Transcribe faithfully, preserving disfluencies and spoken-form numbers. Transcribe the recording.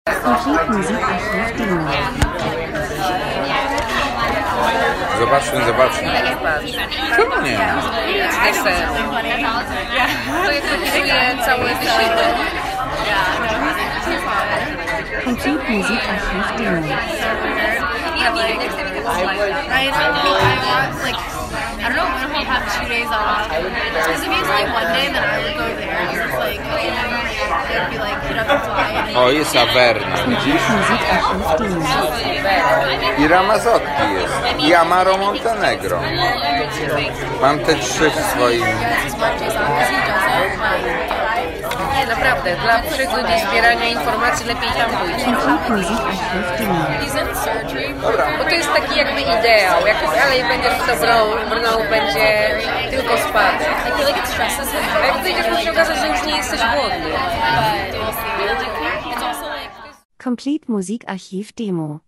Complete Musikarchiv Demo. Zobaczmy, zobaczmy. Nie patrz. Czemu nie? Nie chcę. To jak opisuje całe wysiłek. Complete Musikarchiv Demo. Right? I want, like, I don't know when I'll have two days off. Because if it was like one day, then I would go there. Because it's like, you know, it'd be like, get up and fly. O, jest Averna, widzisz? Complete Musikarchiv Demo. I Ramazotti jest. I Amaro Montenegro. Mam te trzy w swoim... Nie, naprawdę. Dla przygód i zbierania informacji lepiej tam pójść. Complete Musikarchiv Demo. Dobra. Bo to jest taki jakby ideał. Jak dalej będziesz w to brał, brnął, będzie tylko spadek. A jak wyjdziesz, musi się okazać, że już nie jesteś głodny. Complete Musikarchiv Demo.